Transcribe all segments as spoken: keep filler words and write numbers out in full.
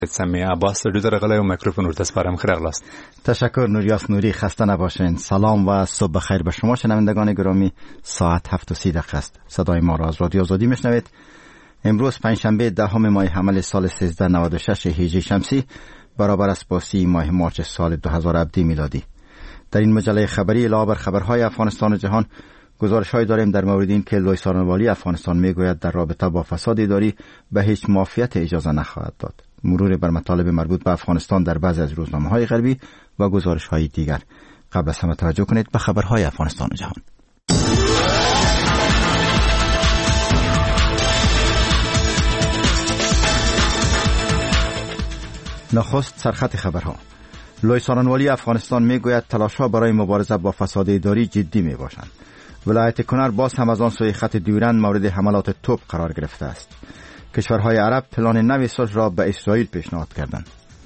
سمی عباس رو در قلای و میکروفون رو تسپارم خیرغل است. تشکر نوریاس نوری، خسته نباشین. سلام و صبح بخیر به شما شنوندگان گرامی. ساعت هفت و سی دقیقه است. صدای ما را از رادیو آزادی میشنوید. امروز پنجشنبه دهم ماه حمل سال سیزده نود و شش هجری شمسی برابر است با سی ماه مارچ سال دو هزار و هفده میلادی. در این مجله خبری علاوه بر خبرهای افغانستان و جهان گزارش‌هایی داریم در مورد این که لوی سارنوالی افغانستان میگوید در رابطه با فساد اداری به هیچ مافیت اجازه نخواهد داد. مرور بر مطالب مربوط به افغانستان در بعضی از روزنامه‌های غربی و گزارش‌های دیگر. قبل از همه توجه کنید به خبرهای افغانستان و جهان. نخست سرخط خبرها. لوی سارنوالی افغانستان میگوید تلاش‌ها برای مبارزه با فساد اداری جدی میباشند. ولایت کنر باز هم از آن سوی خط دیورند مورد حملات توپ قرار گرفته است. کشورهای عرب پلان نوی صلح را به اسرائیل پیشنهاد کردند.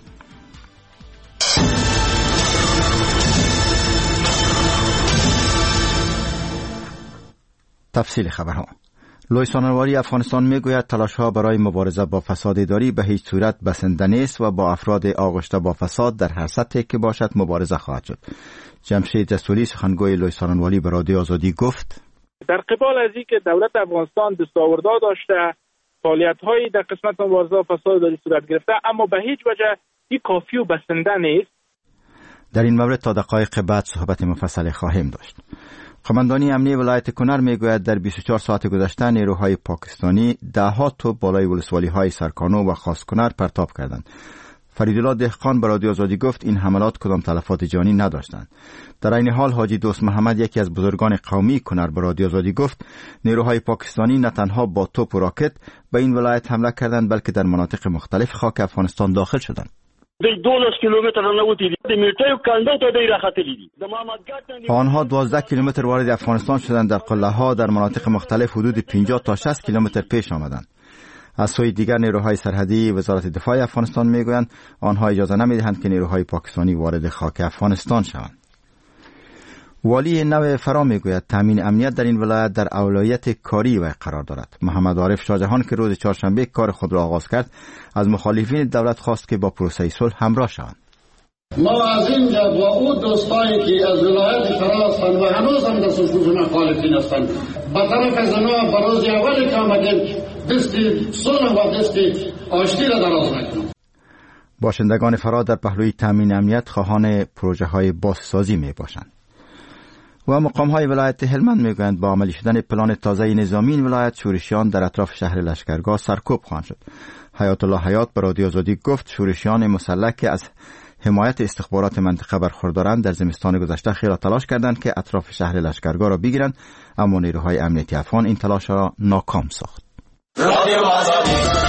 تفصیل خبرها. لوی سارنوالی افغانستان میگوید تلاش‌ها برای مبارزه با فساد اداری به هیچ صورت بسنده نیست و با افراد آغشته با فساد در هر سطحی که باشد مبارزه خواهد شد. جمشید جسوری سخنگوی لوی سارنوالی به رادیو آزادی گفت: در قبال از اینکه دولت افغانستان دستاوردها داشته، فعالیت‌هایی در قسمت مبارزه با فساد اداری صورت گرفته، اما به هیچ وجه این کافی و بسنده نیست. در این مورد تا دقایق بعد صحبت مفصل خواهیم داشت. قماندانی امنی ولایت کنر میگوید در بیست و چهار ساعت گذشته نیروهای پاکستانی ده ها توپ بالای ولسوالی‌های سرکانو و خاص کنر پرتاب کردند. فریدالله دهقان به رادیو آزادی گفت این حملات کدام تلفات جانی نداشتند. در این حال حاجی دوست محمد، یکی از بزرگان قومی کنر، به رادیو آزادی گفت نیروهای پاکستانی نه تنها با توپ و راکت به این ولایت حمله کردند بلکه در مناطق مختلف خاک افغانستان داخل شدند. آنها دوازده کیلومتر وارد افغانستان شدند. در قله ها در مناطق مختلف حدود پنجاه تا شصت کیلومتر پیش آمدند. از سوی دیگر نیروهای سرحدی وزارت دفاع افغانستان میگویند آنها اجازه نمیدهند که نیروهای پاکستانی وارد خاک افغانستان شوند. والی نو فرا میگوید تامین امنیت در این ولایت در اولویت کاری و قرار دارد. محمد عارف شاهجهان که روز چهارشنبه کار خود را آغاز کرد از مخالفین دولت خواست که با پروسه صلح همراه شوند. ما از اینجا با او دوستانی که از ولایت فرا هستند و هنوز هم دست خودشون مخالفین هستند به طرف از آنها برای اولی که آمدیم دست صلح و دست آشتی را دراز میکنم. باشندگان فرا در پهلوی تامین امنیت خواهان پروژه های بازسازی می باشند. و مقام های ولایت هلمند میگویند با عملی شدن پلان تازه نظامی این ولایت شورشیان در اطراف شهر لشکرگاه سرکوب خواهند شد. حیات الله حیات به رادیو آزادی گفت شورشیان مسلح که از حمایت استخبارات منطقه برخوردارند در زمستان گذشته خیلی تلاش کردند که اطراف شهر لشکرگاه را بگیرند، اما نیروهای امنیتی افغان این تلاش را ناکام ساخت. رادیو آزادی.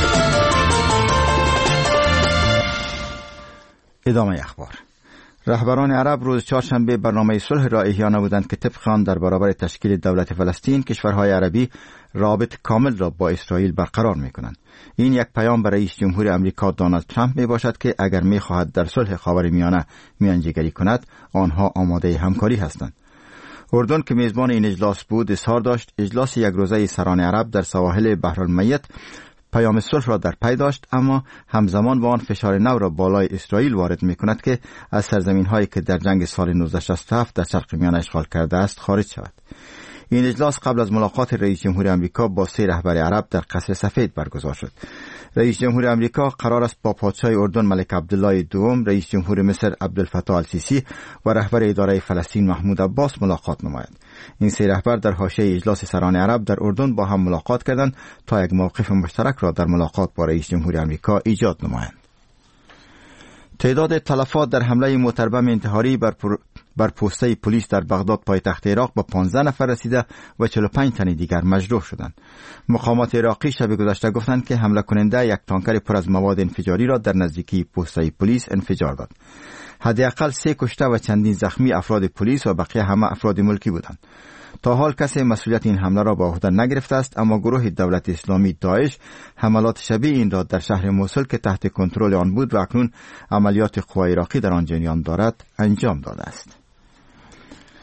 ادامه اخبار. رهبران عرب روز چهارشنبه برنامه صلح را احیا نمودند که طبق آن در برابر تشکیل دولت فلسطین کشورهای عربی رابط کامل را با اسرائیل برقرار می‌کنند. این یک پیام برای رئیس جمهور امریکا دونالد ترامپ میباشد که اگر می‌خواهد در صلح خاورمیانه میانجیگری کند آنها آماده همکاری هستند. اردن که میزبان این اجلاس بود اظهار داشت اجلاس یک روزه سران عرب در سواحل بحرالمیت پیام صلح را در پی داشت، اما همزمان با آن فشار نو را بالای اسرائیل وارد می‌کند که از سرزمین‌هایی که در جنگ سال نوزده شصت و هفت در شرق میانه اشغال کرده است خارج شود. این اجلاس قبل از ملاقات رئیس جمهور امریکا با سه رهبر عرب در قصر سفید برگزار شد. رئیس جمهور امریکا قرار است با پادشاه اردن ملک عبدالله دوم، رئیس جمهور مصر عبدالفتاح السیسی و رهبر اداره فلسطین محمود عباس ملاقات نمایند. این سه رهبر در حاشیه اجلاس سران عرب در اردن با هم ملاقات کردند تا یک موقف مشترک را در ملاقات با رئیس جمهور امریکا ایجاد نمایند. تعداد تلفات در حمله موتربم انتحاری بر, پر... بر پوسته پلیس در بغداد پایتخت عراق به پانزده نفر رسیده و چهل و پنج تن دیگر مجروح شدند. مقامات عراقی شب گذشته گفتند که حمله کننده یک تانکر پر از مواد انفجاری را در نزدیکی پوسته پلیس انفجار داد. حداقل سه کشته و چندین زخمی افراد پلیس و بقیه همه افراد ملکی بودند. تا حال کسی مسئولیت این حمله را به عهده نگرفته است، اما گروه دولت اسلامی داعش حملات شبیه این را در شهر موصل که تحت کنترل آن بود و اکنون عملیات قوای عراقی در آن جریان دارد انجام داده است.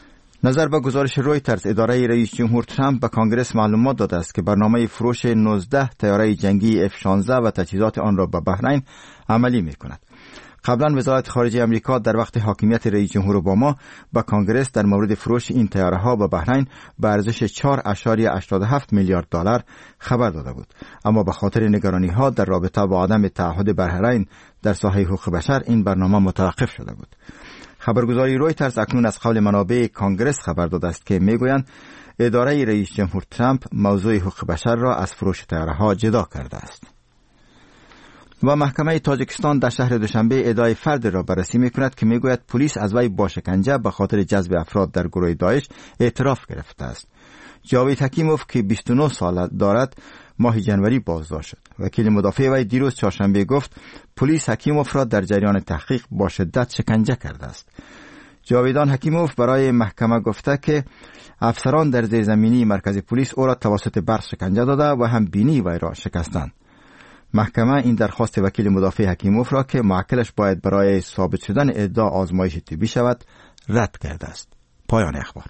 نظر به گزارش رویترز، اداره رئیس جمهور ترامپ به کانگرس معلومات داده است که برنامه فروش نوزده طیاره جنگی اف شانزده و تجهیزات آن را به بحرین عملی می کند. قبلا وزارت خارجه امریکا در وقت حاکمیت رئیس جمهور اوباما به کانگرس در مورد فروش این طیاره ها به بحرین به ارزش چهار ممیز هشتاد و هفت میلیارد دلار خبر داده بود، اما به خاطر نگرانی ها در رابطه با عدم تعهد بحرین در ساحه حقوق بشر این برنامه متوقف شده بود. خبرگزاری رویترز اکنون از قول منابع کانگرس خبر داده است که میگویند اداره رئیس جمهور ترامپ موضوع حقوق بشر را از فروش طیاره ها جدا کرده است. و محکمه تاجیکستان در شهر دوشنبه ادعای فرد را بررسی میکند که میگوید پلیس از وی با شکنجه به خاطر جذب افراد در گروه داعش اعتراف گرفته است. جاوید حکیموف که بیست و نه سال دارد ماه جنوری بازداشت شد. وکیل مدافع وی دیروز چهارشنبه گفت پلیس حکیموف را در جریان تحقیق با شدت شکنجه کرده است. جاویدان حکیموف برای محکمه گفته که افسران در زیرزمینی مرکز پلیس او را توسط برق شکنجه داده و هم بینی وی را شکستند. محکمه این درخواست وکیل مدافع حکیموف را که موکلش باید برای ثابت شدن ادعا آزمایش طبی شود رد کرده است. پایان اخبار.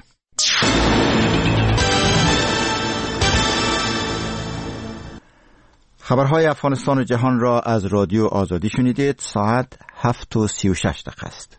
خبرهای افغانستان و جهان را از رادیو آزادی شنیدید. ساعت هفت و سی و شش دقیقه است.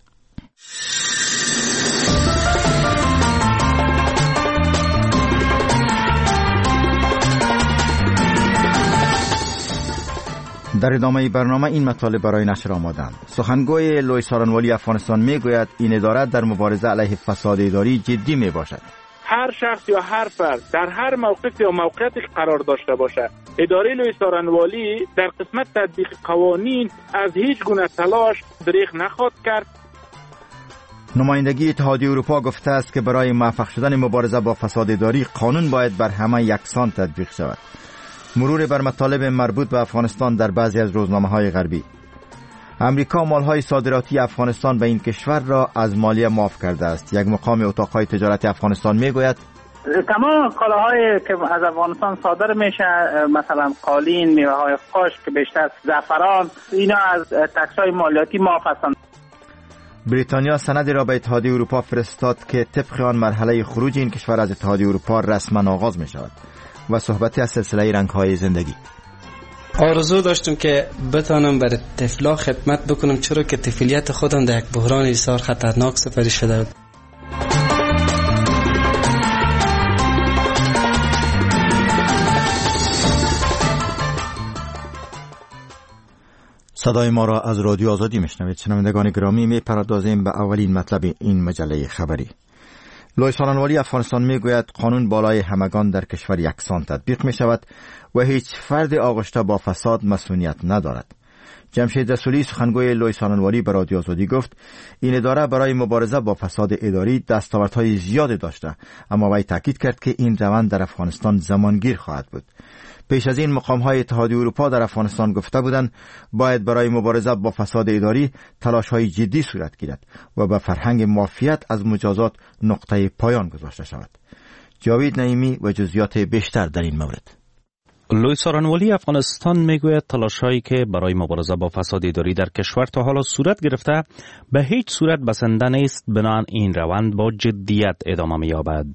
در ادامه برنامه این مطالب برای نشر آمادند. سخنگوی لوی سارنوالی افغانستان میگوید این اداره در مبارزه علیه فساد اداری جدی می باشد. هر شخص یا هر فرد در هر موقف یا موقعیتی قرار داشته باشد، اداره لوی سارنوالی در قسمت تطبیق قوانین از هیچ گونه تلاش دریغ نخواهد کرد. نمایندگی اتحادیه اروپا گفته است که برای موفق شدن مبارزه با فساد اداری قانون باید بر همه یکسان تطبیق شود. مرور بر مطالب مربوط به افغانستان در بعضی از روزنامه‌های غربی. امریکا مالهای صادراتی افغانستان به این کشور را از مالیه معاف کرده است. یک مقام اتاقهای تجارتی افغانستان میگوید تمام کالاهایی که از افغانستان صادر میشه، مثلا قالین، میوه‌های خشک که بیشتر زعفران، اینا از تکس‌های مالیاتی معاف هستند. بریتانیا سندی را به اتحادیه اروپا فرستاد که طبق آن مرحله خروج این کشور از اتحادیه اروپا رسما آغاز می شود. و صحبتی از سلسله رنگ‌های زندگی. آرزو داشتم که بتانم برای طفلا خدمت بکنم، چرا که طفلیت خودم در یک بحران بسیار خطرناک سپری شده بود. صدای ما را از رادیو آزادی میشنوید. شنوندگان گرامی، میپردازیم به اولین مطلب این مجله خبری. لوی سارنوالی افغانستان میگوید قانون بالای همگان در کشور یکسان تطبیق می شود و هیچ فرد آغشته با فساد مسئولیت ندارد. جمشید رسولی سخنگوی لوی سارنوالی به رادیو آزادی گفت این اداره برای مبارزه با فساد اداری دستاوردهای زیاد داشته، اما وی تاکید کرد که این روند در افغانستان زمانگیر خواهد بود. پیش از این مقام‌های اتحادیه اروپا در افغانستان گفته بودند باید برای مبارزه با فساد اداری تلاش‌های جدی صورت گیرد و به فرهنگ معافیت از مجازات نقطه پایان گذاشته شود. جاوید نعیمی و جزئیات بیشتر در این مورد. لوی سارنوالی افغانستان میگوید تلاش‌هایی که برای مبارزه با فساد اداری در کشور تا حالا صورت گرفته به هیچ صورت بسنده نیست، بنابراین این روند با جدیت ادامه می‌یابد.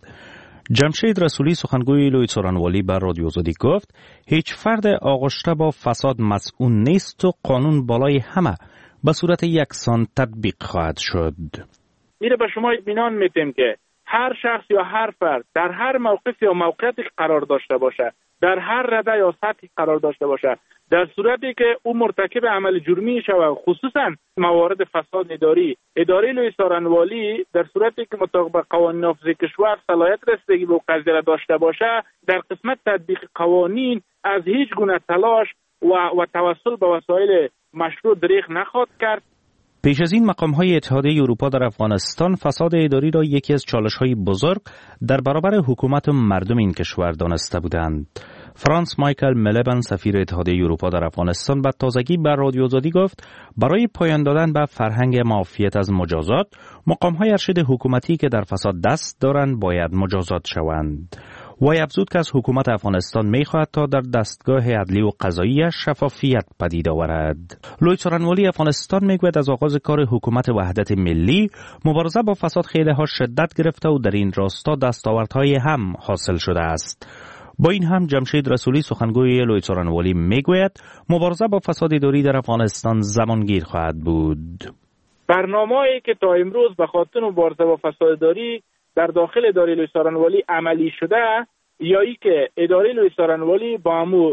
جمشید رسولی سخنگوی لوی سارنوالی بر رادیو آزادی گفت هیچ فرد آغشته با فساد مسئول نیست و قانون بالای همه به صورت یکسان تطبیق خواهد شد. میره به شما اطمینان میدیم که هر شخص یا هر فرد در هر موقف یا موقعیتی قرار داشته باشه، در هر رده یا سطحی قرار داشته باشه، در صورتی که او مرتکب عمل جرمی شود، خصوصا موارد فساد اداری، اداره لوی سارنوالی در صورتی که مطابق با قوانین نافذ کشور صلاحیت رسیدگی به قضیه را داشته باشه، در قسمت تطبیق قوانین از هیچ گونه تلاش و, و توسل به وسایل مشروع دریغ نخواهد کرد. پیش از این مقام‌های اتحادیه اروپا در افغانستان فساد اداری را یکی از چالش‌های بزرگ در برابر حکومت و مردم این کشور دانسته بودند. فرانس مایکل ملبن سفیر اتحادیه اروپا در افغانستان به تازگی بر رادیو آزادی گفت برای پایان دادن به فرهنگ معافیت از مجازات، مقام‌های ارشد حکومتی که در فساد دست دارند باید مجازات شوند. وی افزود که از حکومت افغانستان می‌خواهد تا در دستگاه عدلی و قضایی شفافیت پدید آورد. لوی څارنوالی افغانستان میگوید از آغاز کار حکومت وحدت ملی مبارزه با فساد خیلی ها شدت گرفته و در این راستا دستاوردهای هم حاصل شده است. با این هم جمشید رسولی سخنگوی لوی څارنوالی میگوید مبارزه با فساد اداری در افغانستان زمانگیر خواهد بود. برنامه‌ای که تا امروز به خاطر مبارزه با فساد اداری در داخل اداره لوی څارنوالی عملی شده یا ای که اداره لوی څارنوالی با امو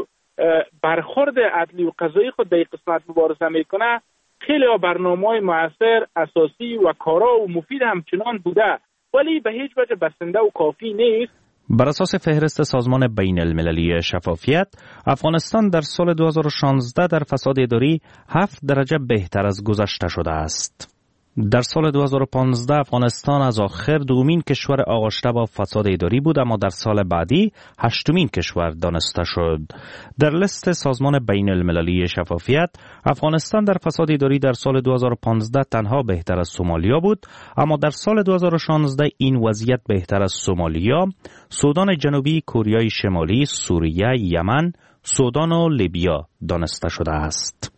برخورد عدلی و قضایی خود در قسمت مبارزه میکنه، خیلی برنامه‌های مؤثر، اساسی و کارا و مفید همچنان بوده، ولی به هیچ وجه بسنده و کافی نیست. بر اساس فهرست سازمان بین المللی شفافیت، افغانستان در سال دو هزار و شانزده در فساد اداری هفت درجه بهتر از گذشته شده است. در سال دو هزار و پانزده افغانستان از آخر دومین کشور آغشته با فساد اداری بود، اما در سال بعدی هشتمین کشور دانسته شد. در لیست سازمان بین المللی شفافیت، افغانستان در فساد اداری در سال دو هزار و پانزده تنها بهتر از سومالیا بود، اما در سال دو هزار و شانزده این وضعیت بهتر از سومالیا، سودان جنوبی، کره شمالی، سوریه، یمن، سودان و لیبیا دانسته شده است.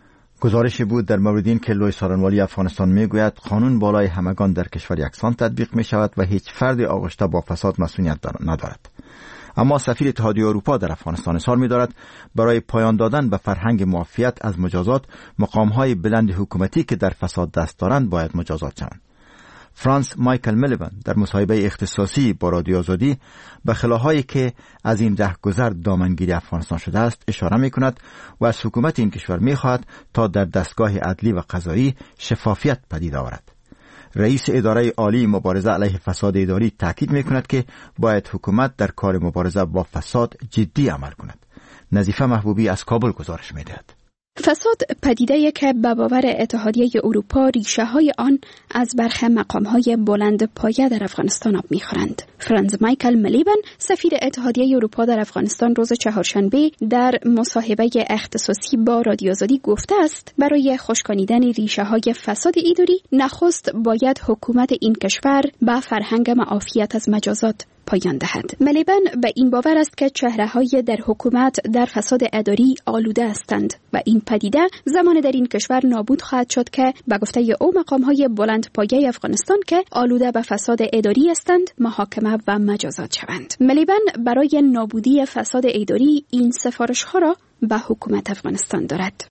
گزارشی بود در مورد این که لوی څارنوالی افغانستان میگوید قانون بالای همگان در کشور یکسان تطبیق می شود و هیچ فرد آغشته با فساد مسئولیت ندارد. اما سفیر اتحادیه اروپا در افغانستان اصرار می دارد برای پایان دادن به فرهنگ معافیت از مجازات، مقامهای بلند حکومتی که در فساد دست دارند باید مجازات شوند. فرانس مایکل میلیبن در مصاحبه اختصاصی با رادیو آزادی به خلاهایی که از این رهگذر دامنگیری افغانستان شده است اشاره می کند و از حکومت این کشور می خواهد تا در دستگاه عدلی و قضایی شفافیت پدید آورد. رئیس اداره عالی مبارزه علیه فساد اداری تاکید می کند که باید حکومت در کار مبارزه با فساد جدی عمل کند. نظیفه محبوبی از کابل گزارش می دهد. فساد پدیده‌ای که به باور اتحادیه اروپا ریشه های آن از برخی مقام‌های بلند پایه در افغانستان آب می‌خورند. فرانس مایکل میلیبن، سفیر اتحادیه اروپا در افغانستان، روز چهارشنبه در مصاحبه اختصاصی با رادیو آزادی گفته است برای خشکانیدن ریشه های فساد اداری نخست باید حکومت این کشور به فرهنگ معافیت از مجازات پایان دهد. میلیبن به این باور است که چهره‌های در حکومت در فساد اداری آلوده هستند و این پدیده زمان در این کشور نابود خواهد شد که به گفته او مقام‌های بلند پایه افغانستان که آلوده به فساد اداری هستند محاکمه و مجازات شوند. میلیبن برای نابودی فساد اداری این سفارش‌ها را به حکومت افغانستان دارد.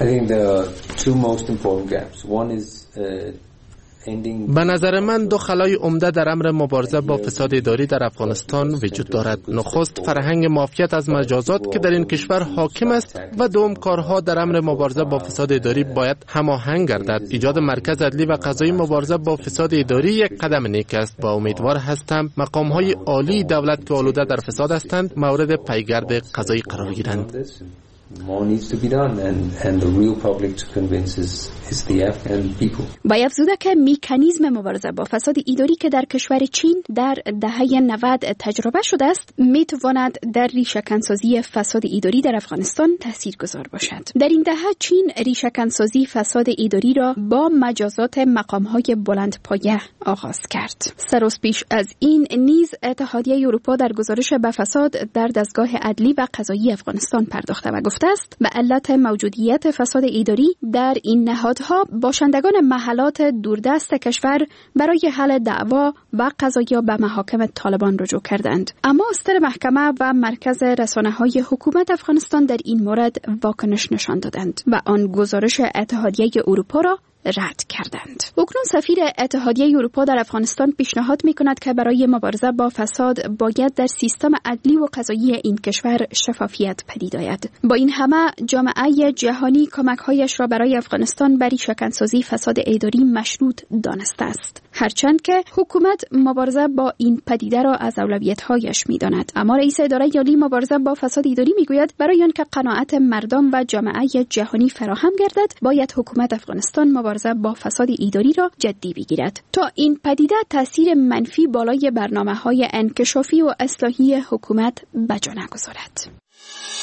به نظر من دو خلای عمده در امر مبارزه با فساد اداری در افغانستان وجود دارد. نخست فرهنگ معافیت از مجازات که در این کشور حاکم است و دوم کارها در امر مبارزه با فساد اداری باید هماهنگ گردد. ایجاد مرکز عدلی و قضایی مبارزه با فساد اداری یک قدم نیک است و امیدوار هستم مقام‌های عالی دولت که آلوده در فساد هستند مورد پیگرد قضایی قرار گیرند. More needs to be done and, and the real public to convince is, is the Afghan people. با افزوده که میکانیزم مبارزه با فساد اداری که در کشور چین در دهه نود تجربه شده است میتواند در ریشه‌کنسازی فساد اداری در افغانستان تاثیرگذار باشد. در این دهه چین ریشه‌کنسازی فساد اداری را با مجازات مقام‌های بلند پایه آغاز کرد. سروس پیش از این نیز اتحادیه اروپا در گزارش به فساد در دستگاه عدلی و قضایی افغانستان پرداخته و گفته است به علت موجودیت فساد اداری در این نهادها باشندگان محلات دوردست کشور برای حل دعوا و قضایا به محاکم طالبان رجوع کردند. اما استر محکمه و مرکز رسانه‌های حکومت افغانستان در این مورد واکنش نشان دادند و آن گزارش اتحادیه اروپا را رد کردند. اکنون سفیر اتحادیه اروپا در افغانستان پیشنهاد می‌کند که برای مبارزه با فساد باید در سیستم عدلی و قضایی این کشور شفافیت پدید آید. با این همه جامعه جهانی کمک‌هایش را برای افغانستان برای ریشه‌کنسازی فساد اداری مشروط دانسته است. هرچند که حکومت مبارزه با این پدیده را از اولویت‌هایش می‌داند، اما رئیس اداره عالی مبارزه با فساد اداری می‌گوید برای آنکه قناعت مردم و جامعه جهانی فراهم گردد باید حکومت افغانستان مبارزه با فساد اداری را جدی بگیرد تا این پدیده تاثیر منفی بالای برنامه‌های انکشافی و اصلاحی حکومت بجا نگذارد.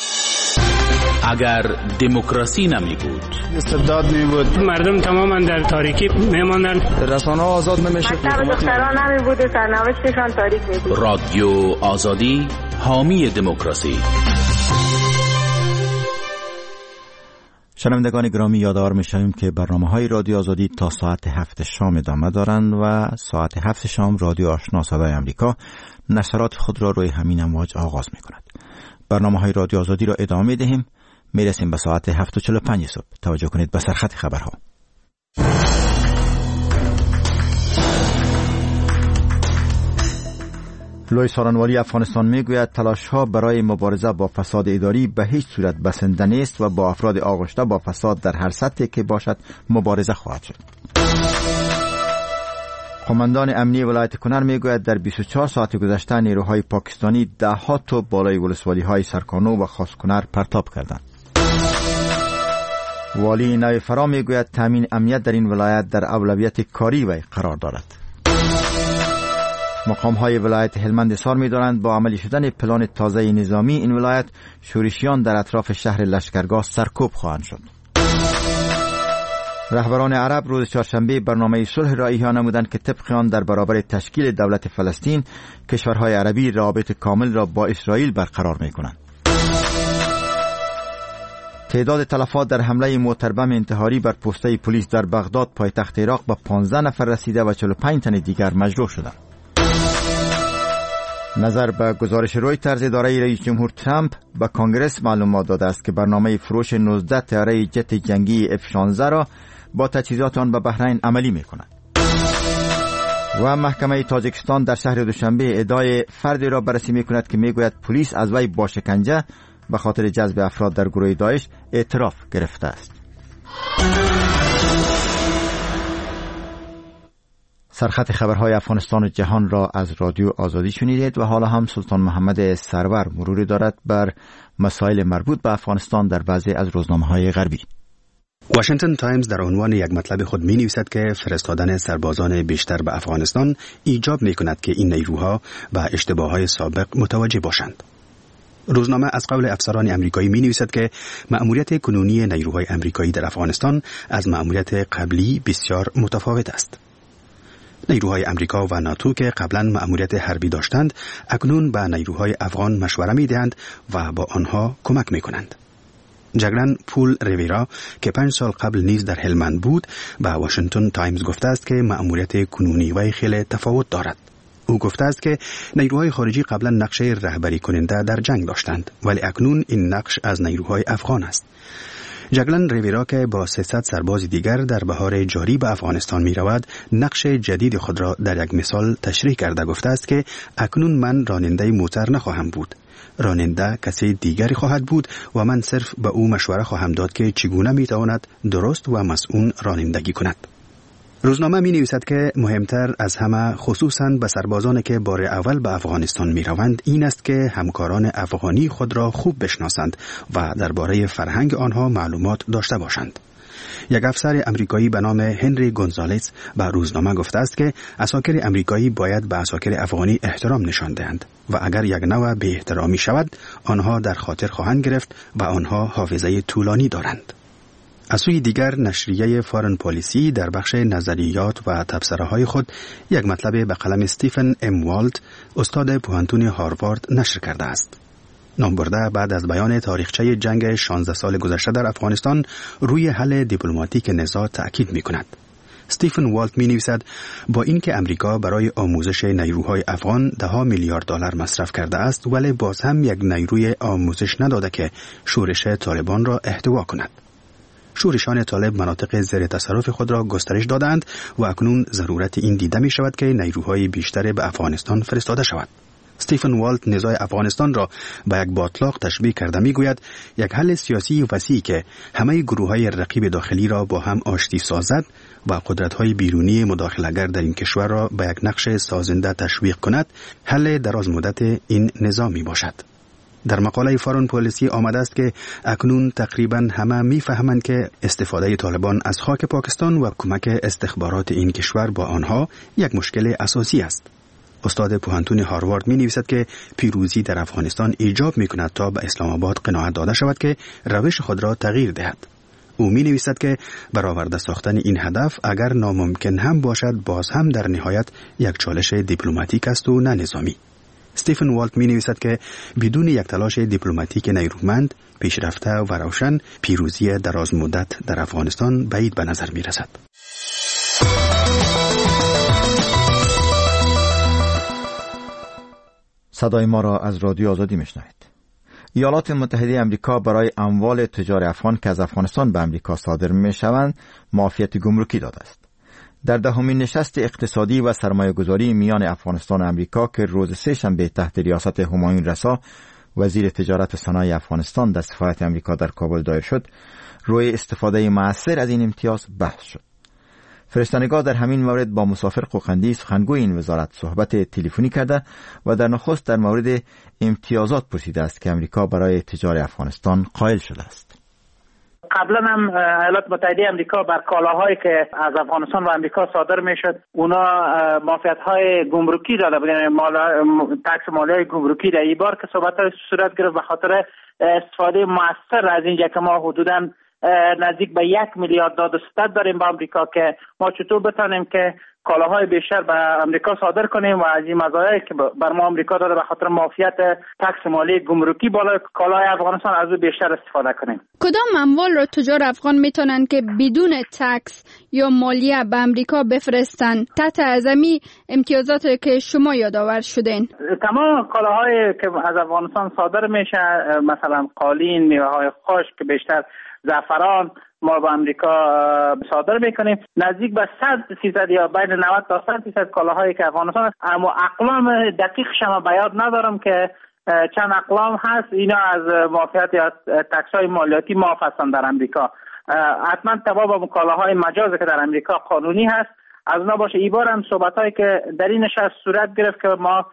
اگر دموکراسی نمی بود، استبداد می بود، مردم تماما در تاریکی می ماندن، رسانه آزاد نمیشه، مکتب دختران نمی بود و سرنوشتشان تاریک می بود. رادیو آزادی حامی دموکراسی. شنوندگان گرامی، یادآور می‌شویم که برنامه‌های رادیو آزادی تا ساعت هفت شام ادامه دارند و ساعت هفت شام رادیو آشنا صدای آمریکا نشرات خود را روی همین امواج آغاز می‌کند. برنامه‌های رادیو آزادی را ادامه می‌دهیم. می‌رسیم به ساعت هفت و چهل و پنج صبح. توجه کنید به سرخط خبرها. لوی سارنوالی افغانستان میگوید تلاش‌ها برای مبارزه با فساد اداری به هیچ صورت بسنده نیست و با افراد آغشته با فساد در هر سطحی که باشد مبارزه خواهد شد. قماندان امنی ولایت کنر میگوید در بیست و چهار ساعت گذشته نیروهای پاکستانی ده ها توپ بالای ولسوالی‌های سرکانو و خاص کنر پرتاب کردند. والی نوی فرا میگوید تامین امنیت در این ولایت در اولویت کاری وی قرار دارد. مقام های ولایت هلمند اصرار می دارند با عملی شدن پلان تازه نظامی این ولایت شورشیان در اطراف شهر لشکرگاه سرکوب خواهند شد. رهبران عرب روز چهارشنبه برنامه صلح را احیا نمودند که طبق آن در برابر تشکیل دولت فلسطین کشورهای عربی رابط کامل را با اسرائیل برقرار می کنند. تعداد تلفات در حمله موتربم انتحاری بر پسته پلیس در بغداد پایتخت عراق به پانزده نفر رسیده و چهل و پنج تن دیگر مجروح شدند. نظر به گزارش رویترز اداره رئیس جمهور ترامپ به کانگرس معلومات داده است که برنامه فروش نوزده طیاره جت جنگی اف شانزده را با تجهیزات آن به بحرین عملی می‌کند. و محکمه تاجیکستان در شهر دوشنبه ادعای فردی را بررسی می‌کند که می‌گوید پلیس از وی با شکنجه به خاطر جذب افراد در گروه داعش اعتراف گرفته است. سرخط خبرهای افغانستان و جهان را از رادیو آزادی شنیدید و حالا هم سلطان محمد سرور مروری دارد بر مسائل مربوط به افغانستان در بعضی از روزنامه‌های غربی. واشنگتن تایمز در عنوان یک مطلب خود می نویسد که فرستادن سربازان بیشتر به افغانستان ایجاب می کند که این نیروها به اشتباهات سابق متوجه باشند. روزنامه از قول افسران امریکایی می نویسد که مأموریت کنونی نیروهای امریکایی در افغانستان از مأموریت قبلی بسیار متفاوت است. نیروهای امریکا و ناتو که قبلا مأموریت حربی داشتند اکنون به نیروهای افغان مشوره می دهند و با آنها کمک می کنند. جگرن پول ریویرا که پنج سال قبل نیز در هلمند بود به واشنگتن تایمز گفته است که مأموریت کنونی وی خیلی تفاوت دارد. او گفته است که نیروهای خارجی قبلا نقش رهبری کننده در جنگ داشتند ولی اکنون این نقش از نیروهای افغان است. جگلن ریویرا که با سیصد سرباز دیگر در بهار جاری به افغانستان می رود نقش جدید خود را در یک مثال تشریح کرده گفته است که اکنون من راننده موتر نخواهم بود. راننده کسی دیگری خواهد بود و من صرف به او مشوره خواهم داد که چگونه می تواند درست و مسئول رانندگی کند. روزنامه می نویسد که مهمتر از همه خصوصاً به سربازانی که بار اول به افغانستان می روند این است که همکاران افغانی خود را خوب بشناسند و درباره فرهنگ آنها معلومات داشته باشند. یک افسر امریکایی به نام هنری گونزالز به روزنامه گفته است که عساکر امریکایی باید به عساکر افغانی احترام نشان دهند و اگر یک نوع به احترامی شود آنها در خاطر خواهند گرفت و آنها حافظه طولانی دارند. از سوی دیگر نشریه فارن پالیسی در بخش نظریات و تبصره‌های خود یک مطلب به قلم استیفن ام والت استاد پوهنتون هاروارد نشر کرده است. نامبرده بعد از بیان تاریخچه جنگ شانزده سال گذشته در افغانستان روی حل دیپلماتیک نزاع تأکید می‌کند. استیفن والت می‌نویسد با اینکه امریکا برای آموزش نیروهای افغان ده ها میلیارد دلار مصرف کرده است ولی باز هم یک نیروی آموزش نداده که شورش طالبان را احتوا کند. شورشان طالب مناطق زیر تصرف خود را گسترش دادند و اکنون ضرورت این دیده می شود که نیروهای بیشتر به افغانستان فرستاده شود. استیفن والت نزاع افغانستان را به یک باطلاق تشبیه کرده می گوید یک حل سیاسی وسیع که همه گروه‌های رقیب داخلی را با هم آشتی سازد و قدرت‌های بیرونی مداخله‌گر در این کشور را به یک نقش سازنده تشویق کند حل دراز مدت این نزاع می باشد. در مقاله فارن پالیسی آمده است که اکنون تقریبا همه می‌فهمند که استفاده طالبان از خاک پاکستان و کمک استخبارات این کشور با آنها یک مشکل اساسی است. استاد پوهنتون هاروارد می نویسد که پیروزی در افغانستان ایجاب می کند تا به اسلام آباد قناعت داده شود که روش خود را تغییر دهد. او می نویسد که برآورده ساختن این هدف اگر ناممکن هم باشد باز هم در نهایت یک چالش دیپلماتیک است و نه نظامی. استیفن والت می نویسد که بدون یک تلاش دیپلماتیک نیرومند، پیشرفته و روشن، پیروزی دراز مدت در افغانستان بعید به نظر می رسد. صدای ما را از رادیو آزادی میشنوید. ایالات متحده آمریکا برای اموال تجار افغان که از افغانستان به آمریکا صادر میشوند معافیت گمرکی داده است. در دهمین نشست اقتصادی و سرمایه‌گذاری میان افغانستان و آمریکا که روز سه شنبه تحت ریاست همایون رسا وزیر تجارت و صنایع افغانستان در سفارت آمریکا در کابل دایر شد، روی استفاده مؤثر از این امتیاز بحث شد. فرستانگاه در همین مورد با مسافر قوقندی سخنگوی این وزارت صحبت تلفنی کرده و در نخست در مورد امتیازات پرسیده است که آمریکا برای تجار افغانستان قائل شده است. قبلا هم ایالات متحده آمریکا بر کالاهایی که از افغانستان و آمریکا صادر میشد اونا معافیت‌های گمرکی داده بودن، مال تکس مالیات گمرکی. در این بار که صحبت‌های صورت گرفت به خاطر استفاده موثر از اینجا که ما حدوداً نزدیک به یک میلیارد داد و ستد داریم با آمریکا که ما چطور بتانیم که کالاهای بیشتر به آمریکا صادر کنیم و از این مزایایی که بر ما آمریکا داده به خاطر معافیت تکس مالی گمرکی بالای کالای افغانستان از او بیشتر استفاده کنیم. کدام اموال را تجار افغان میتونن که بدون تکس یا مالیه به آمریکا بفرستن تحت اعظمی امتیازات که شما یادآور شدین؟ تمام کالاهایی که از افغانستان صادر میشه، مثلا قالین، میوه‌های خشک که بیشتر زعفران، ما به آمریکا صادر میکنیم. نزدیک به صد فیصد یا بین نود تا صد فیصد کالاهایی که افغانستان است، اما اقلام دقیقش ما به یاد ندارم که چند اقلام هست، اینا از معافیت یا تکس‌های مالیاتی معاف هستند در آمریکا. حتما تمام کالاهای مجازی که در آمریکا قانونی هست از اونا باشه. این بار هم صحبتایی که در این نشست صورت گرفت که ما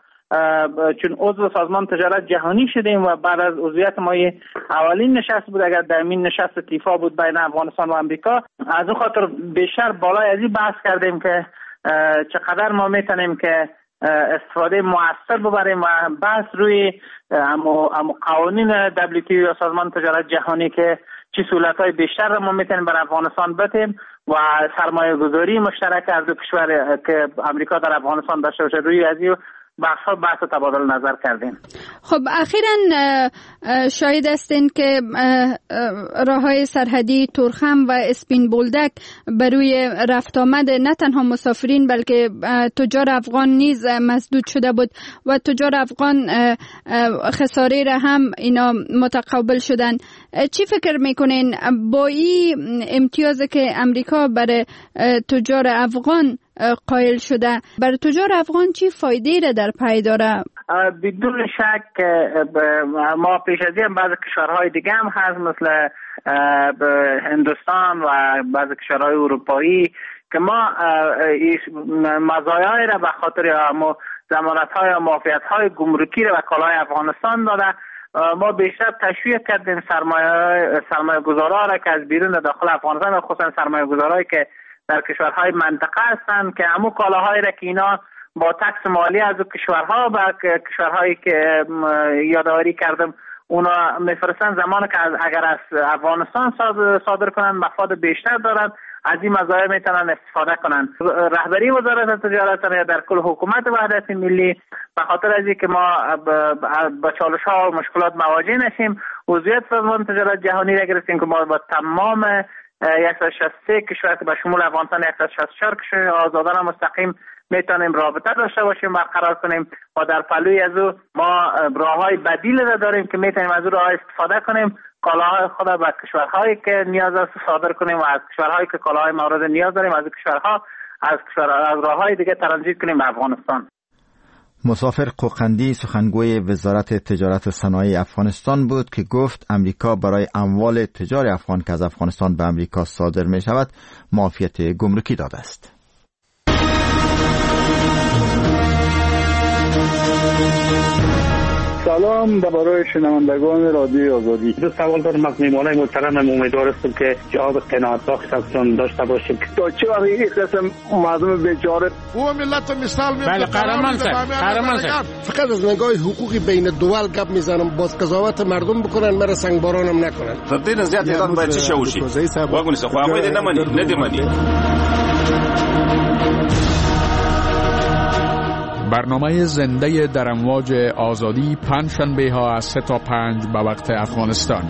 چون عضو سازمان تجارت جهانی شدیم و بعد از عضویت ما اولین نشست بود، اگر در این نشست تیفا بود بین افغانستان و آمریکا، از اون خاطر بیشتر بالای از این بحث کردیم که چقدر ما میتونیم که استفاده موثر ببریم و بحث روی اما قوانین دبلیو تی او یا سازمان تجارت جهانی که چه سهولت‌های بیشتر ما میتونیم بر افغانستان بدیم و سرمایه گذاری مشترک از دو کشور که آمریکا در افغانستان داشته باشه روی از این بحث ها بحث تبادل نظر کردیم. خب اخیراً شاهد هستین که راههای سرحدی تورخم و اسپین بولدک بروی رفت آمد نه تنها مسافرین بلکه تجار افغان نیز مسدود شده بود و تجار افغان خساره را هم اینا متقابل شدن. چی فکر میکنین با این امتیازی که امریکا برای تجار افغان قائل شده، برای تجار افغان چی فایده را در پی داره؟ بدون شک ما پیش از این بعضی کشورهای دیگه هم هست مثل هندوستان و بعضی کشورهای اروپایی که ما مزایای را به خاطر ضمانت‌های و معافیت‌های گمرکی را به کالای افغانستان داده. ما بیشتر تشویق کردیم سرمایه سرمایه گذارا را که از بیرون داخل افغانستان و خصوصا سرمایه گذارایی که در کشورهای منطقه هستند که همون کالاهایی را که اینا با تکس مالی از کشورها و کشورهایی که یادآوری کردم اونا میفرستن، زمانی که اگر از افغانستان صادر کنن مفاد بیشتر دارن، از این مزایا میتونن استفاده کنن. رهبری وزارت تجارت یا در کل حکومت وحدت ملی به خاطر از اینکه ما با چالش ها و مشکلات مواجه نشیم، عضویت سازمان تجارت جهانی را گرفتیم که ما با تمام صد و شصت و سه کشور که به شمول افغانستان صد و شصت و چهار کشور آزادانه مستقیم میتونیم رابطه داشته باشیم، برقرار کنیم و در پلوی از او ما راههای بدیل را داریم که میتونیم از او راه استفاده کنیم، کالاهای خود به کشورهایی که نیاز است صادر کنیم و از کشورهایی که کالاهای مورد نیاز داریم از کشورها از کشور از راههای دیگه ترانزیت کنیم به افغانستان. مسافر قوقندی سخنگوی وزارت تجارت و صنایع افغانستان بود که گفت امریکا برای اموال تجار افغان که از افغانستان به امریکا صادر می شود معافیت گمرکی داده است. سلام برای شنوندگان رادیو آزادی. دو سوال دارم از میهمانای محترمم، امیدوار هستم که جواب قناعت بخش ازشون داشته باشیم. تا چه وقت یک قسم مردم بیچاره او ملت مثال میاد. بله قهرمان صاحب، قهرمان صاحب. فقط از نگاه حقوقی بین دول گپ میزنم، باز قضاوت مردم بکنن، مرا سنگ بارانم نکنن. فدین زیاد ایران باید چه شوشی؟ واگونی سه خو امید نمانی، ندیمانی. برنامه زنده در امواج آزادی پنج شنبه ها از سه تا پنج به وقت افغانستان.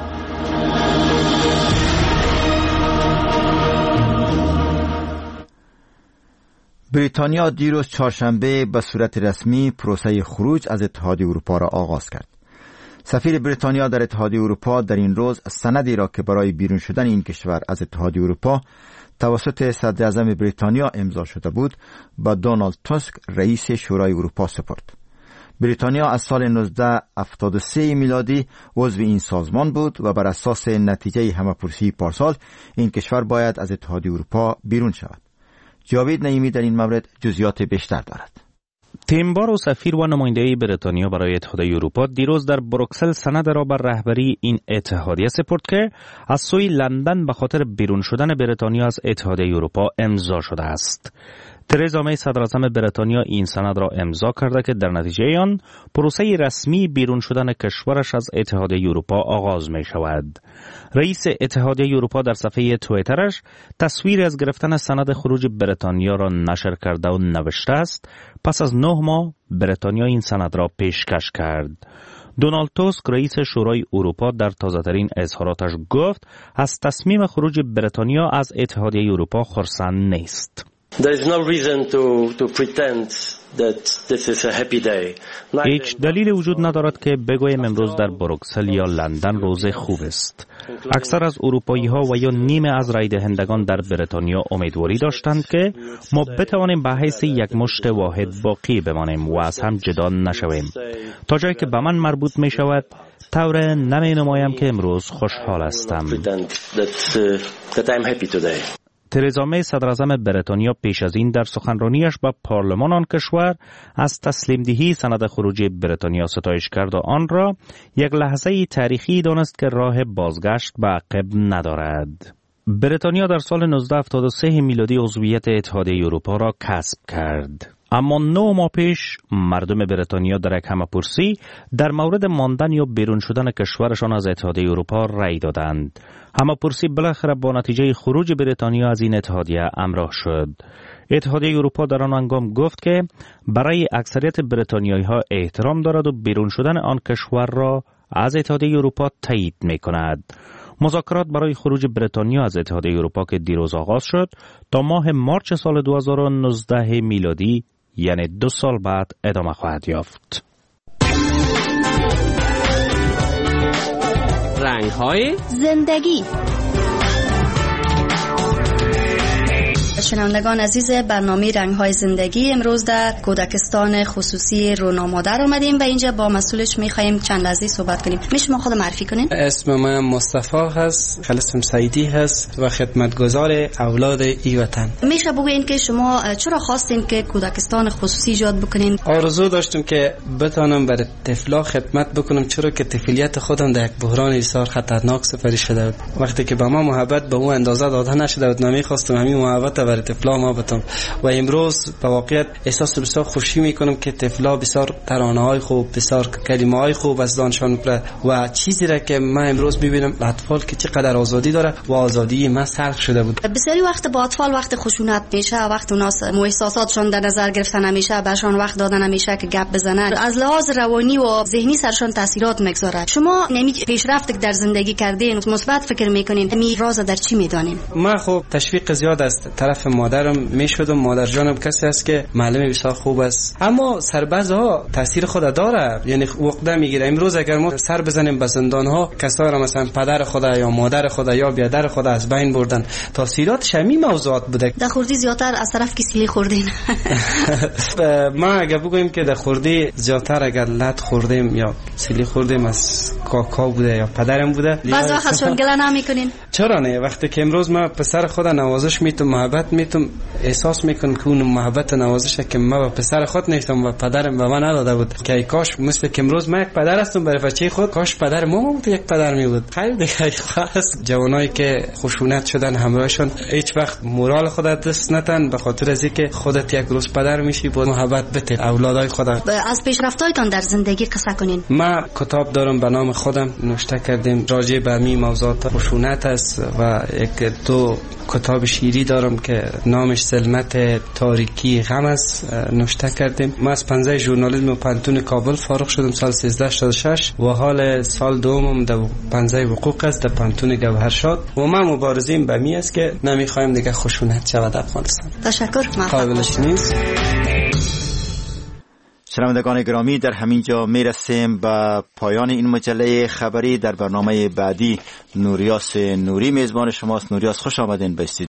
بریتانیا دیروز چهارشنبه به صورت رسمی پروسه خروج از اتحادیه اروپا را آغاز کرد. سفیر بریتانیا در اتحادیه اروپا در این روز سندی را که برای بیرون شدن این کشور از اتحادیه اروپا توسط صدر اعظم بریتانیا امضا شده بود با دونالد توسک رئیس شورای اروپا سپرد. بریتانیا از سال نوزده هفتاد و سه میلادی عضو این سازمان بود و بر اساس نتیجه همه‌پرسی پارسال این کشور باید از اتحادیه اروپا بیرون شود. جاوید نعیمی در این مورد جزئیات بیشتر دارد. تیمبار و سفیر و نماینده بریتانیا برای اتحادیه اروپا دیروز در بروکسل سند را بر رهبری این اتحادیه سپرد که از سوی لندن به خاطر بیرون شدن بریتانیا از اتحادیه اروپا امضا شده است. ترزا می صدر اعظم بریتانیا این سند را امضا کرده که در نتیجه آن پروسه رسمی بیرون شدن کشورش از اتحادیه اروپا آغاز می شود. رئیس اتحادیه اروپا در صفحه توییترش تصویر از گرفتن سند خروج بریتانیا را نشر کرده و نوشته است: پس از نه ماه بریتانیا این سند را پیشکش کرد. دونالد توسک رئیس شورای اروپا در تازه‌ترین اظهاراتش گفت از تصمیم خروج بریتانیا از اتحادیه اروپا خرسند نیست. There is no reason to to pretend that this is a happy day. هیچ دلیل وجود ندارد که بگوییم امروز در بروکسل یا لندن روز خوب است. اکثر از اروپایی ها و یا نیمه از رای دهندگان در بریتانیا امیدواری داشتند که ما بتوانیم به حیث یک مشت واحد باقی بمانیم و از هم جدا نشویم. تا جایی که به من مربوط می شود طور نمی نمایم که امروز خوشحال هستم. ترزا می صدر اعظم بریتانیا پیش از این در سخنرانیش به پارلمان آن کشور از تسلیم دهی سند خروج بریتانیا ستایش کرد و آن را یک لحظه تاریخی دانست که راه بازگشت به عقب ندارد. بریتانیا در سال نوزده هفتاد و سه میلادی عضویت اتحادیه اروپا را کسب کرد. اما نه ماه پیش مردم بریتانیا در یک همه‌پرسی در مورد ماندن یا بیرون شدن کشورشان از اتحادیه اروپا رأی دادند. همه‌پرسی بالاخره با نتیجه خروج بریتانیا از این اتحادیه همراه شد. اتحادیه اروپا در آن هنگام گفت که برای اکثریت بریتانیایی ها احترام دارد و بیرون شدن آن کشور را از اتحادیه اروپا تایید می کند. مذاکرات برای خروج بریتانیا از اتحادیه اروپا که دیروز آغاز شد تا ماه مارچ سال دو هزار و نوزده میلادی، یعنی دو سال بعد، ادامه خواهد یافت. رنگ‌های زندگی. شنوندگان عزیز برنامه رنگ‌های زندگی، امروز در کودکستان خصوصی رونا مادر اومدیم و اینجا با مسئولش می‌خوایم چند لحظه صحبت کنیم. میشه ما خود معرفی کنین؟ اسم من مصطفی هست، خلصم سعیدی هست و خدمتگزار اولاد ای وطن. میشه بگوین که شما چرا خواستین که کودکستان خصوصی ایجاد بکنین؟ آرزو داشتم که بتونم برای طفلا خدمت بکنم، چرا که طفلیت خودم در یک بحران بسیار خطرناک سپری شده بود. وقتی که به ما محبت به اون اندازه داده نشده بود، نمی‌خواستم همین محبت برای طفلا ما بتم و امروز به واقعیت احساس بسیار خوشی میکنم که طفلا بسیار ترانه‌های خوب، بسیار کلمه‌های خوب از دانشان می‌کنه و چیزی را که من امروز می‌بینم اطفال که چقدر آزادی داره و آزادی من سلب شده بود. بسیاری وقت با اطفال وقت خشونت میشه، وقت اونها احساساتشون در نظر گرفته نمیشه، بهشون وقت داده نمیشه که گپ بزنن، از لحاظ روانی و ذهنی سرشون تاثیرات میگذاره. شما نمی پیشرفت در زندگی کردین مثبت فکر میکنین، می راز در چی میدانین؟ من خب تشویق زیاد است طرف مادرم میشدم. مادر جانم کسی است که معلم بسیار خوب است، اما سربازها تاثیر خود داره، یعنی وقته میگیره. امروز اگر ما سر بزنیم به زندان ها، کسایی را مثلا پدر خود یا مادر خود یا برادر خود از بین بردن، تاثیرات شمی موضوعات بوده. در خوردی زیادتر از طرف کی سیلی خوردین؟ ما اگر بگویم که در خوردی زیادتر اگر لط خوردیم یا سیلی خوردیم از کاکا بوده یا پدرم بوده. بعض وقت شون گله نمیکنین؟ چرا نه؟ وقتی که امروز ما پسر خود نوازش میتونم محبت وقت میتونم احساس میکنم که اون محبت و نوازش که من به پسر خود نیستم و پدرم به من نداده بود که ای کاش مثل که امروز من یک پدر هستم برای بچه خود، کاش پدر ما بود یک پدر می بود. خیلی دیگه خاص جوانایی که خشونت شدن همراهشون هیچ وقت مورال خودت دست نتن، به خاطر از اینکه خودت یک روز پدر میشی با محبت بده اولادای خودت. از پیشرفتایتان در زندگی قصه کنین. ما کتاب دارم به نام خودم نوشته کردیم راجع به همین موضوعات خشونت است و یک دو کتاب شیری دارم که نامش ظلمت تاریکی غم است نوشته کردیم. ما از پنجه ژورنالیسم و پانتون کابل فارغ شدم سال سیزده شصت و شش و حال سال دومم در پنجه حقوق است در پانتون گوهرشاد و ما مبارزیم به می است که نمیخوایم دیگه خشونت شود در افغانستان. تشکر. قابلش نیست. شنوندگان گرامی، در همین جا میرسیم به پایان این مجله خبری. در برنامه بعدی نوریاس نوری میزبان شماست. نوریاس خوش آمدین به